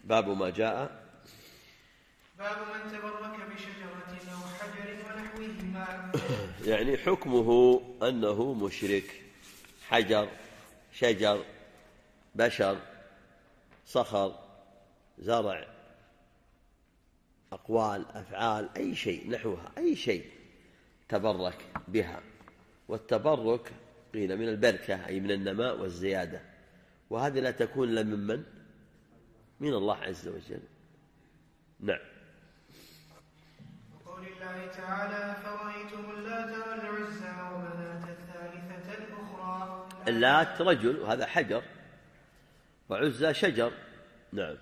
باب ما جاء باب من تبرك بشجرة أو حجر ونحوهما. يعني حكمه أنه مشرك. حجر، شجر، بشر، صخر، زرع، أقوال، أفعال، أي شيء نحوها، أي شيء تبرك بها. والتبرك قيل من البركة أي من النماء والزيادة، وهذه لا تكون إلا من الله عز وجل. نعم. وقول الله تعالى فرأيتم اللات والعزى ومناة الثالثة الأخرى. اللات رجل وهذا حجر، وعزى شجر. نعم.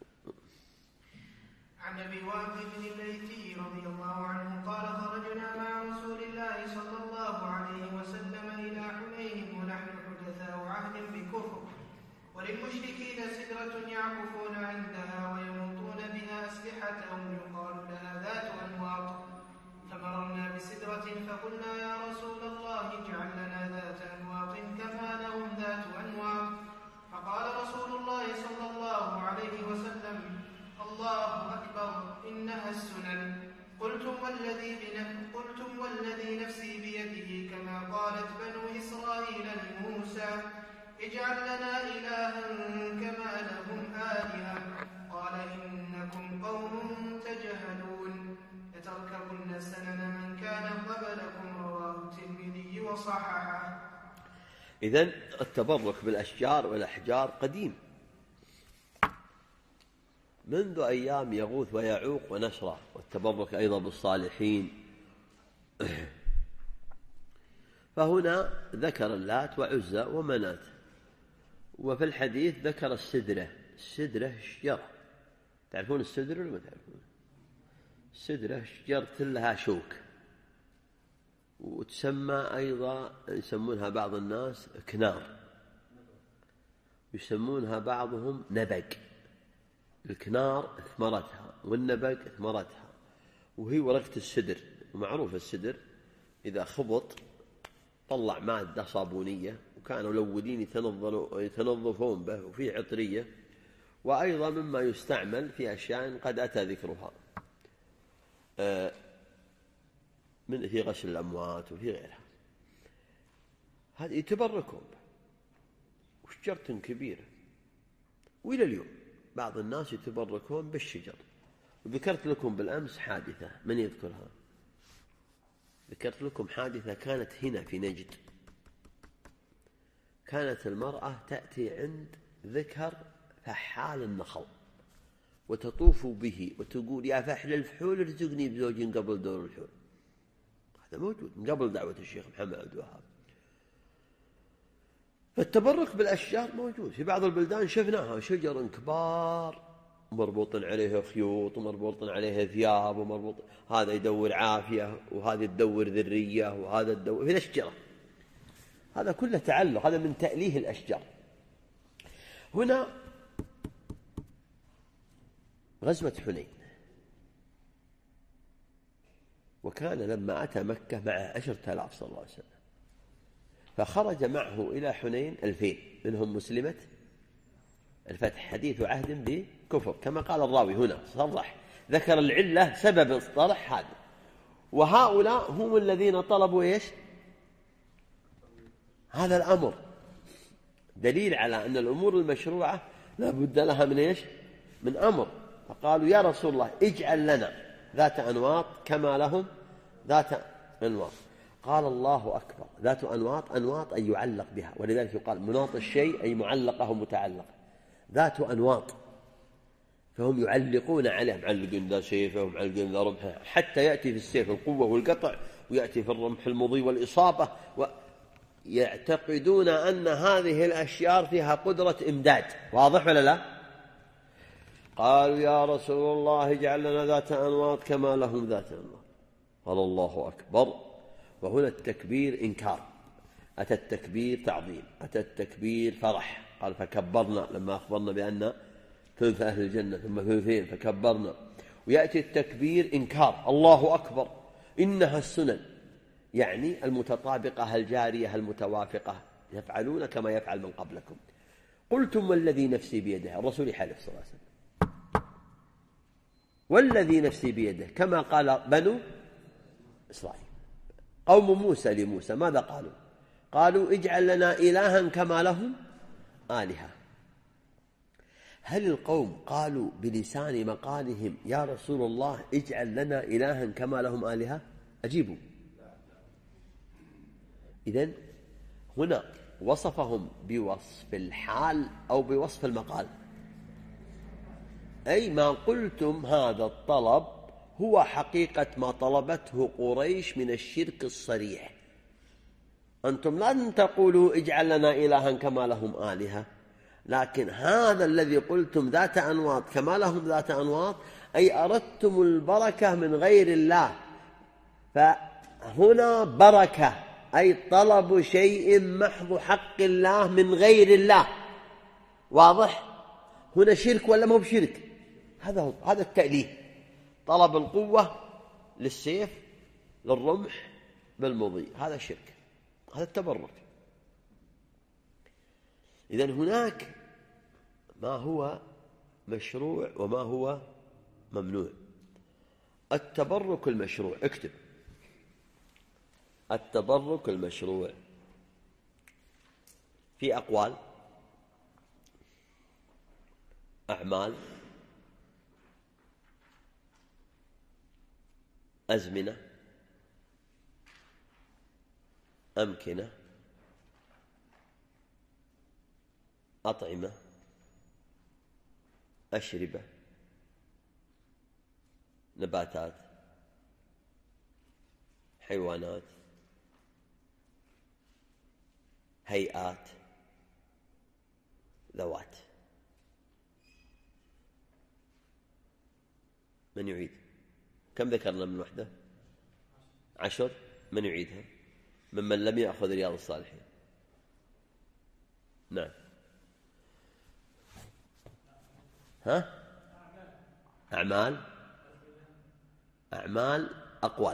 عن أبي واقد الليثي رضي الله عنه قال خرجنا مع رسول الله صلى الله عليه وسلم إلى حنين ونحن حدثاء عهد بكفر، وللمشركين سدرة يعكفون عندها ويموطون بها أسلحتهم يقال لها ذات أنواط، فمررنا بسدرة فقلنا يا رسول الله اجعل لنا ذات أنواط كما لهم ذات أنواط، فقال رسول الله صلى الله عليه وسلم الله أكبر إنها السنن. قلتم والذي نفسي بيده كما قالت بنو إسرائيل لموسى اجعل لنا إلها كما لهم آلهة. قال إنكم قوم تجهلون لتركبن سنن من كان قبلكم. رواه الترمذي وصححه. إذن التبرك بالأشجار والأحجار قديم منذ أيام يغوث ويعوق ونسرة، والتبرك أيضا بالصالحين. فهنا ذكر اللات وعزى ومنات، وفي الحديث ذكر السدرة. السدرة شجرة، تعرفون السدرة ولا ما تعرفون؟ السدرة شجرة لها شوك، وتسمى أيضا يسمونها بعض الناس كنار، يسمونها بعضهم نبق. الكنار ثمرتها والنبق ثمرتها، وهي ورقة السدر. ومعروف السدر إذا خبط طلع مادة صابونية، وكانوا الأولين يتنظفون به، وفيه عطرية، وأيضا مما يستعمل في أشياء قد أتى ذكرها من في غسل الأموات وفي غيرها. هذه يتبركون به، وشجرة كبيرة، وإلى اليوم بعض الناس يتبركون بالشجر. وذكرت لكم بالأمس حادثة، من يذكرها؟ ذكرت لكم حادثة كانت هنا في نجد. كانت المرأة تأتي عند ذكر فحال النخل وتطوف به وتقول يا فحل الفحول ارزقني بزوج قبل دور الحول. هذا موجود من قبل دعوة الشيخ محمد عبد الوهاب. فالتبرك بالأشجار موجود في بعض البلدان، شفناها شجر كبار مربوط عليه خيوط ومربوط عليه ثياب ومربوط، هذا يدور عافية وهذا يدور ذرية وهذا يدور في الأشجار. هذا كله تعلق، هذا من تأليه الأشجار. هنا غزوة حنين، وكان لما أتى مكة معه 10,000 صلى الله عليه وسلم، فخرج معه إلى حنين 2000 منهم مسلمة الفتح، حديث عهد بكفر كما قال الراوي هنا صرح، ذكر العلة سبب الصرح هذا. وهؤلاء هم الذين طلبوا إيش؟ هذا الأمر، دليل على أن الأمور المشروعة لا بد لها من إيش؟ من أمر. فقالوا يا رسول الله اجعل لنا ذات أنواط كما لهم ذات أنواط. قال الله أكبر. ذات أنواط، أنواط أي يعلق بها، ولذلك يقال مناط الشيء أي معلقة أو متعلقة. ذات أنواط، فهم يعلقون عليه، معلقين ذا سيفه ومعلقين ذا رمحه، حتى يأتي في السيف القوة والقطع، ويأتي في الرمح المضي والإصابة، ويعتقدون أن هذه الأشياء فيها قدرة إمداد. واضح ولا لا؟ قالوا يا رسول الله اجعل لنا ذات أنواط كما لهم ذات أنواط. قال الله أكبر. وهنا التكبير إنكار، أتى التكبير تعظيم، أتى التكبير فرح. قال فكبرنا لما أخبرنا بأن ثلث أهل الجنة ثم ثلثين فكبرنا. ويأتي التكبير إنكار، الله أكبر إنها السنن، يعني المتطابقة الجارية المتوافقة، يفعلون كما يفعل من قبلكم. قلتم والذي نفسي بيده، الرسول يحلف صلى الله عليه وسلم، والذي نفسي بيده، كما قال بنو إسرائيل. قوم موسى لموسى ماذا قالوا؟ قالوا اجعل لنا إلها كما لهم آلهة. هل القوم قالوا بلسان مقالهم يا رسول الله اجعل لنا إلها كما لهم آلهة؟ أجيبوا. إذن هنا وصفهم بوصف الحال أو بوصف المقال، أي ما قلتم هذا الطلب هو حقيقة ما طلبته قريش من الشرك الصريح. أنتم لن تقولوا اجعل لنا إلها كما لهم آلهة، لكن هذا الذي قلتم ذات أنواط كما لهم ذات أنواط، أي أردتم البركة من غير الله. فهنا بركة أي طلب شيء محض حق الله من غير الله. واضح؟ هنا شرك ولا مو بشرك؟ هذا التأليه، طلب القوة للسيف للرمح بالمضي، هذا شرك، هذا التبرك. إذن هناك ما هو مشروع وما هو ممنوع. التبرك المشروع، اكتب التبرك المشروع في أقوال، أعمال، أزمنة، أمكنة، أطعمة، أشربة، نباتات، حيوانات، هيئات، ذوات. من يعيد؟ كم ذكرنا من وحدة؟ 10. من يعيدها ممن لم يأخذ رياض الصالحين؟ نعم. ها؟ أعمال، أقوال،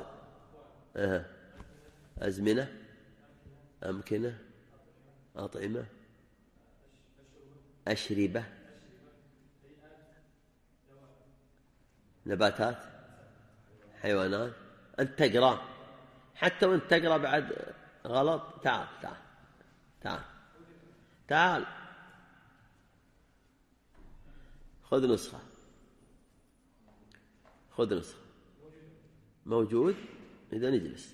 أزمنة، أمكنة، أطعمة، أشربة، نباتات، حيوانات. أنت تقرأ، حتى وأنت تقرأ بعد غلط. تعال خذ نسخة. موجود؟ إذا نجلس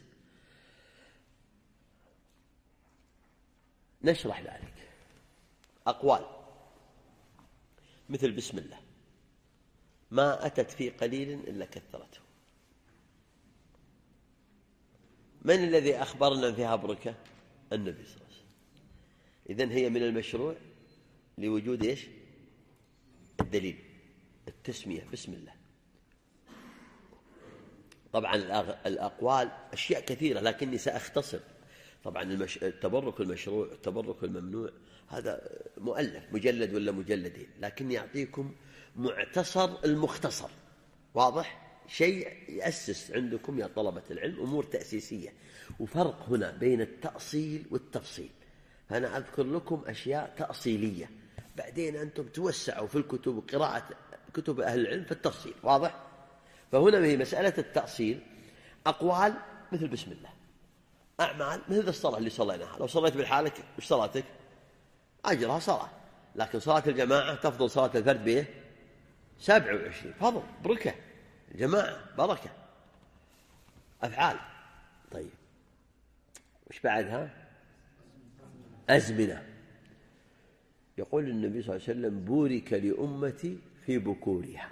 نشرح ذلك. أقوال مثل بسم الله، ما أتت في قليل إلا كثرته. من الذي أخبرنا فيها بركة؟ النبي صلى الله عليه وسلم. إذن هي من المشروع لوجود إيش؟ الدليل، التسمية بسم الله. طبعا الأقوال أشياء كثيرة لكني سأختصر. طبعا التبرك المشروع، التبرك الممنوع، هذا مؤلف مجلد ولا مجلدين، لكني أعطيكم معتصر المختصر. واضح؟ شيء يأسس عندكم يا طلبة العلم، أمور تأسيسية. وفرق هنا بين التأصيل والتفصيل. فأنا أذكر لكم أشياء تأصيلية، بعدين أنتم توسعوا في الكتب وقراءة كتب أهل العلم في التفصيل. واضح؟ فهنا هي مسألة التأصيل. أقوال مثل بسم الله، أعمال مثل الصلاة اللي صليناها. لو صليت بالحالك وش صلاتك؟ أجرها صلاة، لكن صلاة الجماعة تفضل صلاة الفرد بإيه؟ 27 فضل، بركة، الجماعة بركة. أفعال. طيب وش بعدها؟ أزمنة. يقول النبي صلى الله عليه وسلم بورك لأمتي في بكورها.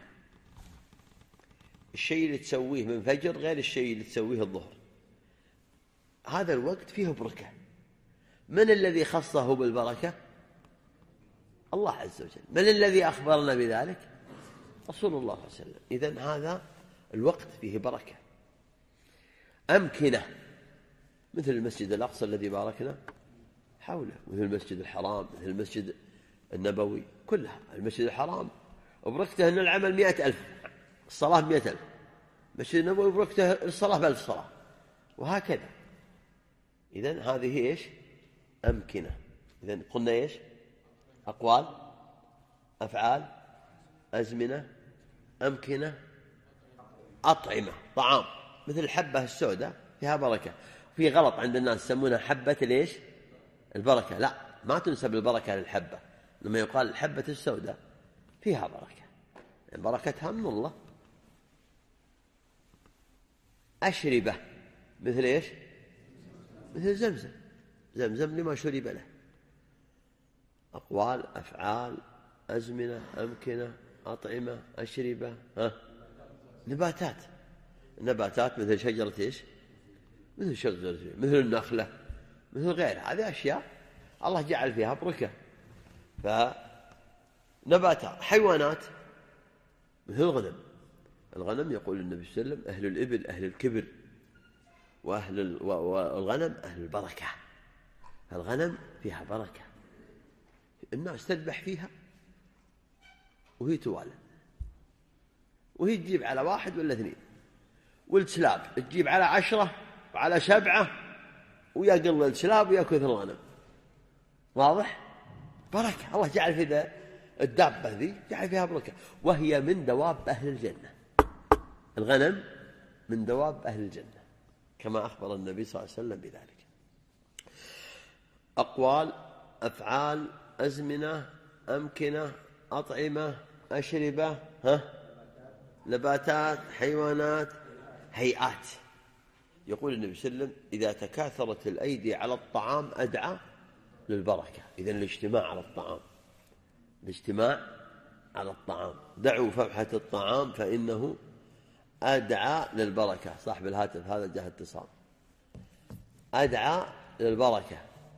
الشيء اللي تسويه من فجر غير الشيء اللي تسويه الظهر، هذا الوقت فيه بركة. من الذي خصه بالبركة؟ الله عز وجل. من الذي أخبرنا بذلك؟ رسول الله صلى الله عليه وسلم. إذن هذا الوقت فيه بركة. أمكنة مثل المسجد الأقصى الذي باركنا حوله، مثل المسجد الحرام، مثل المسجد النبوي، كلها. المسجد الحرام وبركته أن العمل 100,000، الصلاة 100,000. المسجد النبوي وبركته الصلاة ب1000 صلاة، وهكذا. إذن هذه إيش؟ أمكنة. إذن قلنا إيش؟ أقوال، أفعال، أزمنة، أمكنة، أطعمة طعام، مثل الحبة السوداء فيها بركة. في غلط عند الناس يسمونها حبة ليش؟ البركة. لا، ما تنسب البركة للحبة. لما يقال الحبة السوداء فيها بركة، يعني بركتها من الله. أشربة مثل إيش؟ مثل زمزم. زمزم لما شرب له. أقوال، أفعال، أزمنة، أمكنة، أطعمة، أشربة، نباتات. نباتات مثل شجرة إيش؟ مثل شجرة، مثل النخلة، مثل غيرها. هذه أشياء الله جعل فيها بركة. فنباتات. حيوانات مثل الغنم. الغنم يقول النبي صلى الله عليه وسلم: أهل الإبل أهل الكبر، والغنم أهل البركة. الغنم فيها بركة، الناس تذبح فيها وهي توالد، وهي تجيب على 1 ولا 2، والكلاب تجيب على 10 وعلى 7، ويقل الكلاب ويأكل الغنم. واضح؟ بركة. الله جعل في ذا الدابة ذي جعل فيها بركة، وهي من دواب أهل الجنة. الغنم من دواب أهل الجنة كما أخبر النبي صلى الله عليه وسلم بذلك. أقوال، أفعال، أزمنة، أمكنة، أطعمة، أشربة، نباتات، حيوانات، هيئات. يقول النبي صلى الله عليه وسلم: إذا تكاثرت الأيدي على الطعام أدعى للبركة. إذن الاجتماع على الطعام، الاجتماع على الطعام. دعوا فبحة الطعام فإنه أدعى للبركة. صاحب الهاتف هذا جاه اتصال. أدعى للبركة.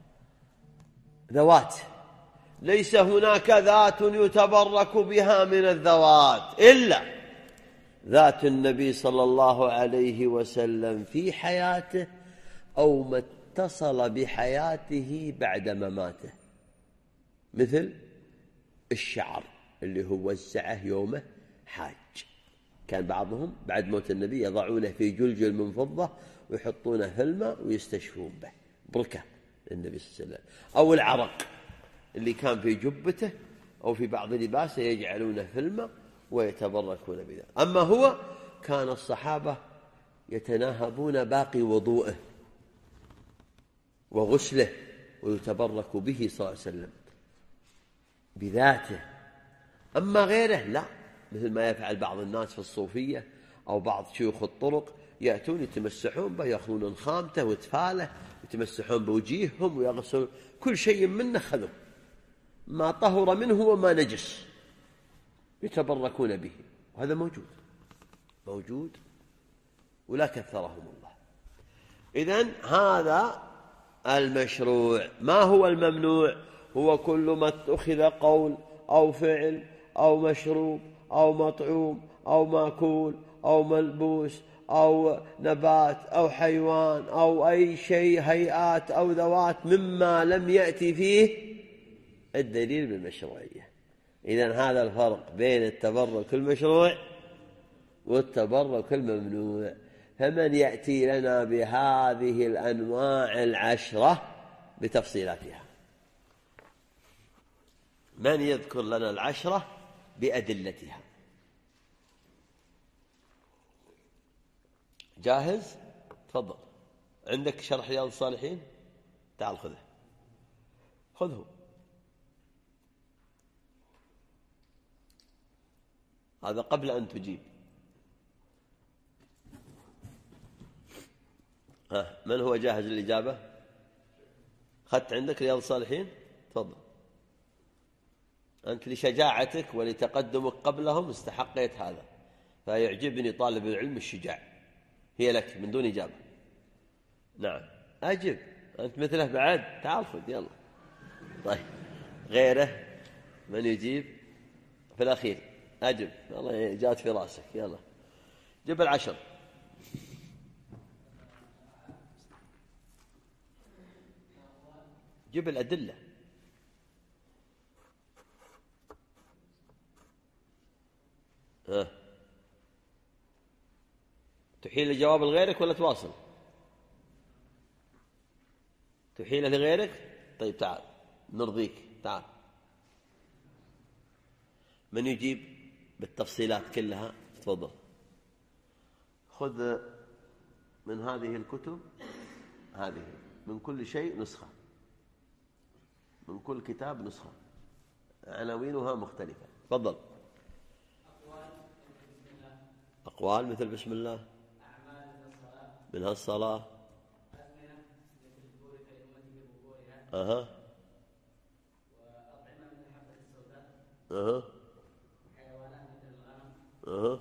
ذوات، ليس هناك ذات يتبرك بها من الذوات إلا ذات النبي صلى الله عليه وسلم في حياته أو ما اتصل بحياته بعد مماته، مثل الشعر اللي هو وزعه يومه حاج. كان بعضهم بعد موت النبي يضعونه في جلجل من فضة ويحطونه في الماء ويستشفون به، بركة للنبي صلى الله عليه وسلم. أو العرق اللي كان في جبته أو في بعض لباسه يجعلونه في الماء ويتبركون بذلك. أما هو كان الصحابة يتناهبون باقي وضوءه وغسله ويتبرك به صلى الله عليه وسلم بذاته. أما غيره لا، مثل ما يفعل بعض الناس في الصوفية أو بعض شيوخ الطرق، يأتون يتمسحون به، يأخذون خامته وتفاله، يتمسحون بوجيههم ويغسلون كل شيء منه، خذوا ما طهر منه وما نجس يتبركون به. وهذا موجود ولا كثرهم الله. إذن هذا المشروع. ما هو الممنوع؟ هو كل ما اتخذ قول أو فعل أو مشروب أو مطعوم أو مأكول أو ملبوس أو نبات أو حيوان أو أي شيء، هيئات أو ذوات، مما لم يأتي فيه الدليل بالمشروعية. إذن هذا الفرق بين التبرك المشروع والتبرك الممنوع. فمن يأتي لنا بهذه الأنواع 10 بتفصيلاتها؟ من يذكر لنا 10 بأدلتها؟ جاهز؟ تفضل. عندك شرح رياض الصالحين؟ تعال خذه. هذا قبل أن تجيب. من هو جاهز للإجابة؟ أخذت عندك رياض الصالحين؟ تفضل. أنت لشجاعتك ولتقدمك قبلهم استحقيت هذا، فيعجبني طالب العلم الشجاع. هي لك من دون إجابة. نعم أجب، أنت مثله بعد. تعال خذ يلا. طيب غيره من يجيب في الأخير؟ أجب، والله جات في راسك. يلا جيب 10. جيب الأدلة. تحيل الجواب لغيرك ولا تواصل؟ تحيله لغيرك؟ طيب تعال نرضيك. تعال. من يجيب بالتفصيلات كلها؟ تفضل. خذ من هذه الكتب، هذه من كل شيء نسخة، من كل كتاب نسخة، عناوينها مختلفة. تفضل. أقوال مثل بسم الله، منها الصلاة، وأطعمة مثل حبة السوداء، وحيوانات مثل الغنم،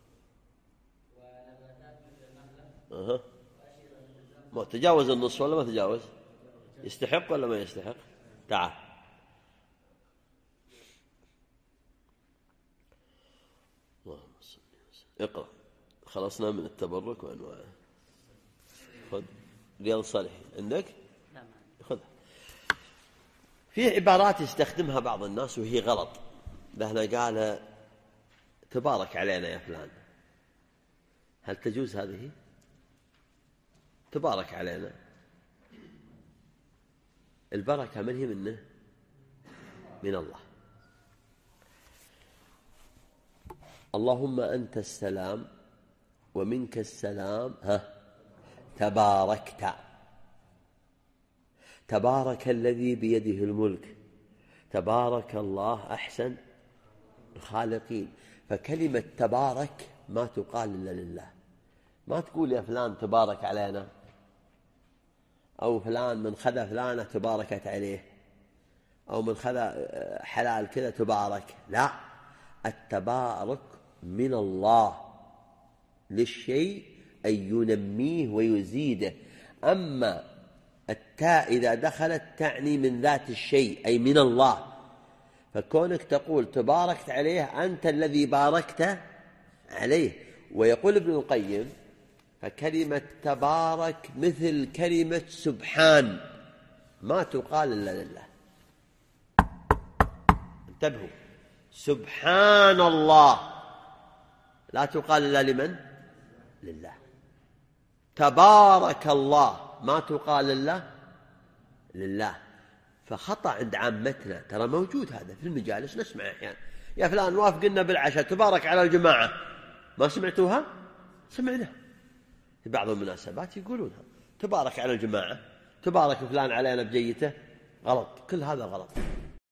ونباتات مثل النخلة، وأشربة مثل الزمزم. ما تجاوز النص ولا ما تجاوز؟ يستحق ولا ما يستحق؟ تعال. اقرأ. خلصنا من التبرك وأنواعه. خذ رياض الصالحين عندك؟ نعم. خذ. في عبارات يستخدمها بعض الناس وهي غلط. لهنا قال تبارك علينا يا فلان، هل تجوز هذه؟ تبارك علينا، البركة من هي منه؟ من الله. اللهم أنت السلام ومنك السلام، تباركت. تبارك الذي بيده الملك، تبارك الله أحسن الخالقين. فكلمة تبارك ما تقال إلا لله. ما تقول يا فلان تبارك علينا، أو فلان من خذا فلانة تباركت عليه، أو من خذا حلال كذا تبارك. لا، التبارك من الله للشيء أن ينميه ويزيده. أما التاء إذا دخلت تعني من ذات الشيء أي من الله، فكونك تقول تباركت عليه أنت الذي باركت عليه. ويقول ابن القيم فكلمة تبارك مثل كلمة سبحان، ما تقال إلا لله. انتبهوا، سبحان الله لا تقال إلا لمن؟ لله. تبارك الله ما تقال إلا لله. فخطأ عند عامتنا، ترى موجود هذا في المجالس، نسمع أحيانا يا فلان وافقنا بالعشاء تبارك على الجماعة. ما سمعتوها؟ سمعنا في بعض المناسبات يقولونها، تبارك على الجماعة، تبارك فلان علينا بجيته. غلط، كل هذا غلط.